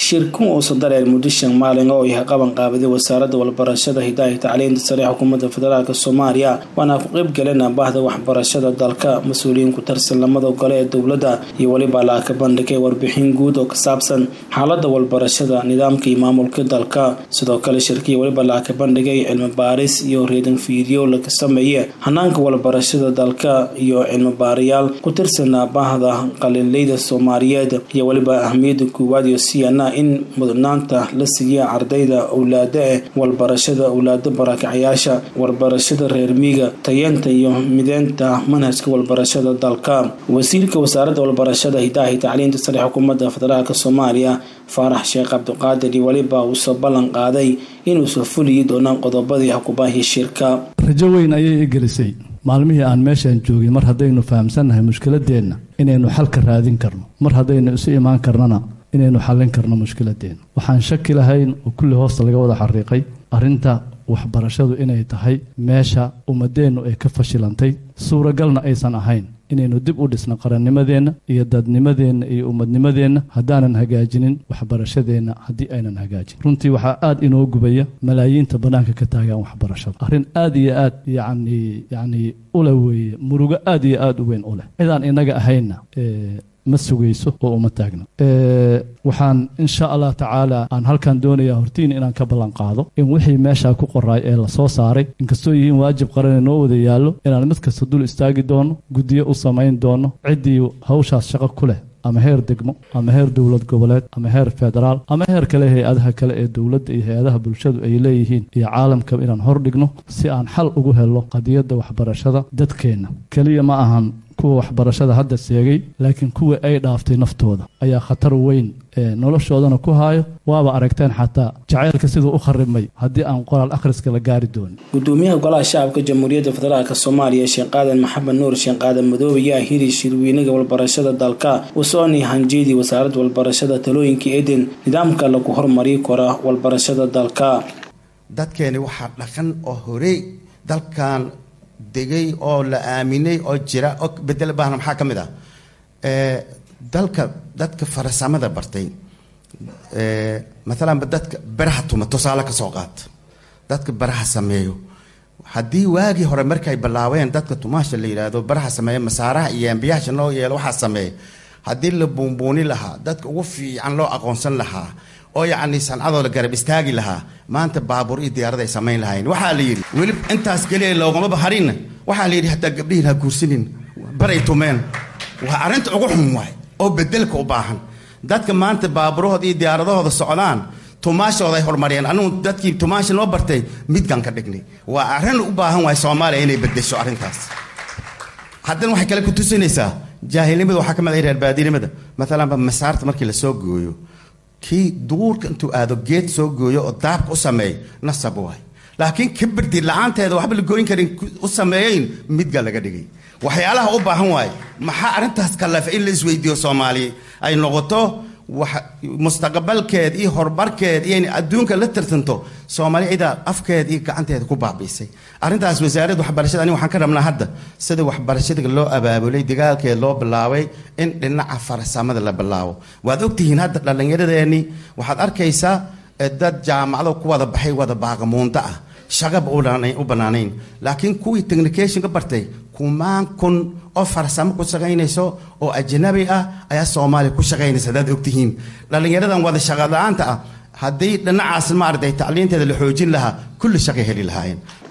shirku oo sadareer mudishan maalin oo yahay qaban qaabada wasaaradda walbarashada hidaayada tacliinta sare xukuumadda federaalka Soomaaliya wana ku qayb galeen baahda waxbarashada dalka mas'uuliyiin ku tirsan lamada gole ee dawladda iyo waliba la ka bandhigay warbixin guud oo ka saabsan xaaladda walbarashada nidaamka iyo maamulka dalka sidoo kale shirkii waliba la ka bandhigay cilmi baaris iyo reading video la ka sameeyay hanaanka walbarashada dalka iyo cilmi baarayaal ku tirsan baahda qalinleyda Soomaaliyeed iyo waliba ahmiyada kuwaad iyo siyana in mudnaanta la siiyo ardayda awlaada walbarashada awlaada barakacayaasha walbarashada reer miyiga tayanta iyo mideynta manhajka walbarashada dalka wasiirka wasaaradda walbarashada hidaayada tacliinta sare xukuumadda federaalka Soomaaliya Faarax Sheekh Cabdiqaadir waliba uu soo ballan qaaday inuu soo fuliyo doonaan qodobadii xukuumadda shirka rajo weyn ayay gelisay maalmihii aan meeshan joogay mar hadaynu fahamsanahay mushkiladeena inaynu xal ka raadin karno mar hadaynu isu imaan karnana inaynu xalin karno mushkiladeena waxaan shaki lahayn oo kulli hoosta laga wada xariiqay arinta waxbarashadu inay tahay meesha umadeenu ay ka fashilantay suuragalna aysan ahayn inaynu dib u dhisno qarannimadeena iyo dadnimadeena iyo umadnimadeena hadaanan hagaajinin waxbarashadeena hadii aynan hagaajin runtii waxa aad inoo gubaya malaayiinta banaanka ka taagan waxbarashada arin aad iyo aad yani ula weeye murugo aad iyo aad u weyn u leh cidaan inaga ahayna ma sugayso oo uma taagna waxaan insha Allah tacaala aan halkan doonayaa hortiin inaan ka ballan qaado in wixii meesha ku qoray ee la soo saaray inkastoo yihiin waajib qaran oo wada yaalo inaan mid kasta dul istaagi doono gudiyo u sameyn doono cidii hawshaas shaqo ku leh ama heer degmo ama heer dawlad goboleed ama heer federaal ama heer kale hay'adaha kale ee dawladda iyo hay'adaha bulshadu ay leeyihiin iyo caalamka inaan hor dhigno si aan xal ugu helo qadiyada waxbarashada dadkeena kaliya ma ahan kuwa waxbarashada hadda seegay laakiin kuwa ay dhaaftay naftooda ayaa khatar weyn noloshoodana ku haayo waaba aragteen xataa jacaylka sidoo u kharibmay hadii aan qoraal akhriska la gaari doon gudoomiyaha golaha shacabka jamhuuriyadda federaalka Soomaaliya Sheekh Aadan Maxamed Nuur Sheekh Aadan Madoobe ayaa hiri shirweynaha walbarashada dalka wasooni hanjeedi wasaaradda walbarashada talooyinka eedin nidaamka lagu horumariyo kara walbarashada dalka dadkeeni waxa dhaqan oo hore dalkan degay oo la aaminay oo jira oo bedel baahan maxaa kamid ah dadka farsamada bartay مثلا dadka baraha tuma tosaala ka soo qaat dadka baraha sameeyo hadii waagi hore markay bilaaween dadka tumaasha la yiraahdo baraha sameeyo masaaraha iyo ambiyaasha loo yeelo waxa sameeyo hadii la buunbuuni lahaa dadka ugu fiican loo aqoonsan lahaa oo yaani sanadooda la garab istaagi lahaa maanta baabuur iyo diyaarad ay sameyn lahayn waxa la yiri wali intaas galay loogama baharin waxa la yiri hatta gabdhihi ha guursanin baray tumeen waxa arinta ugu xun waay oo bedelka u baahan dadka maanta baabuurahooda iyo diyaaradahooda socdaan tumaashooda ay hormariyeen anu dadkii tumaasha loo bartay midkan ka dhignay waa arin u baahan waay Soomaaliya inay bedesho arintaas haddana waxa kale ku tusinaysaa jaahilnimada waxa kamid ah reer baadiinimada مثلا masaarta markii la soo gooyo kii duurka intuu aado geed soo gooyo oo daabka u sameey nasab waay laakiin kibirti la'aanteeda waxba la gooyin karin u sameeyeen midga laga dhigay waxyaalaha u baahan waay maxaa arintaas kala in la isweydiyo Soomaaliya ay noqoto mustaqbalkeed iyo horumarkeed iyo adduunka la tartanto Soomaaliya afkeed iyo gacanteeda ku baabiisay arintaas wasaaradda waxbarashada ani waxaan ka rabnaa hadda sida waxbarashada loo abaabulay dagaalkeed loo bilaabay in dhinaca farsamada la bilaabo waad ogtihiin hadda dhalinyaradeeni waxaad arkaysaa dad jaamacado ku wada baxay wada baaqamoonta ah shaqab u banaanayn laakiin kuwii technication ka bartay kumaan kun oo farsamo ku shaqeynayso oo ajnabi ah ayaa Soomaaliya ku shaqeynaysa dad ogtihiin dhalinyaradan wada shaqada la'aanta ah hadii dhinacaas ma arday tacliinteeda la xoojin lahaa kulli shaqo heli lahaayeen